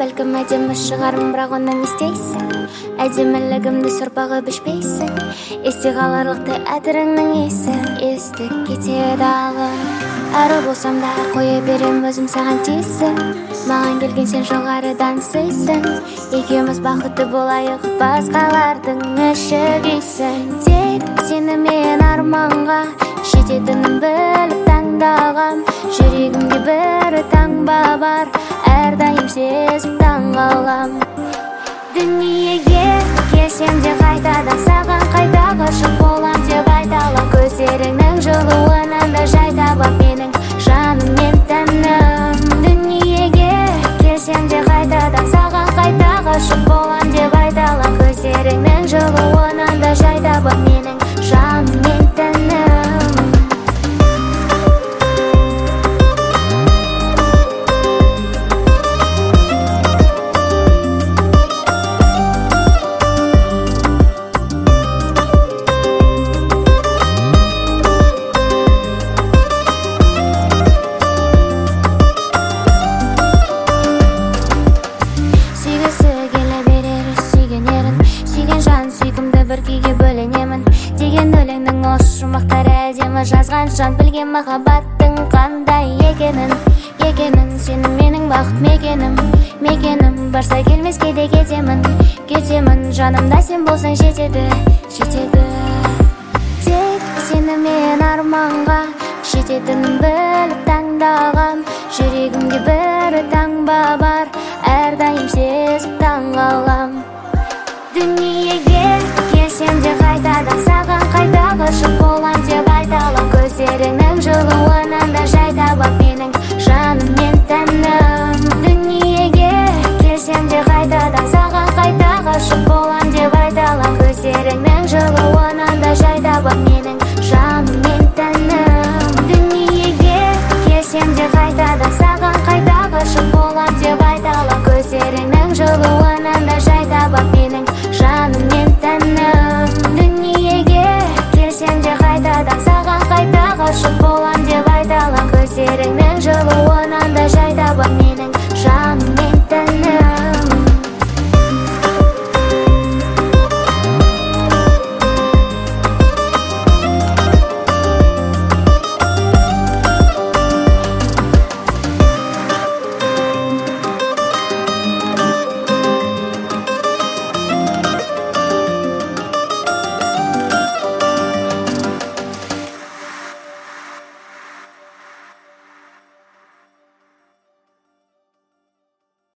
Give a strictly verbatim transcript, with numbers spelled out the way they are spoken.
бәлкім әдемі шығармын, бірақ оны не істейсің? Әдемілігімді сұрпағы бішпейсің, есте қаларлықтай әтіріңнің есі естік кетеді алып. Әрі болсам да қоя берем өзім саған тиісін, маған келген сен жоғарыдан сыйсың. Екеуміз бақытты болайық, басқалардың іші күйсін. Тек сені мен арманға жететінін біліп таңдағам. Жүрегімде бір таңба бар, әрдайым сезіп таңғалам. Дүниеге келсем де қайтадан саған қайта ғашық болам деп айталам. Көздеріңнің жылуынан да жай табам менің жаным мен тәнім. Дүниеге келсем де қайтадан саған қайта ғашық болам деп айталам. Көздеріңнің жылуынан да жай табам менің жаным мен тәнім. Бір күйге бөленемін деген өлеңнің осы жұмбақтары әдемі жазған жан білген махаббаттың қандай екенін екенін сенің менің бақыт мекенім мекенім барса келмес кейде кетемін кетемін жанымда сен болсаң жетеді жетеді. Тек сені мен арманға жететінін біліп таңдағам. Жүрегімде бір таңба бар, әрдайым сезіп таңғалам. Дүниеге келсем де қайтадан саған қайта ғашық болам деп айталам. Көздеріңнің жылуынан да жай табам менің жаным мен тәнім. Дүниеге келсем де қайтадан саған қайта ғашық болам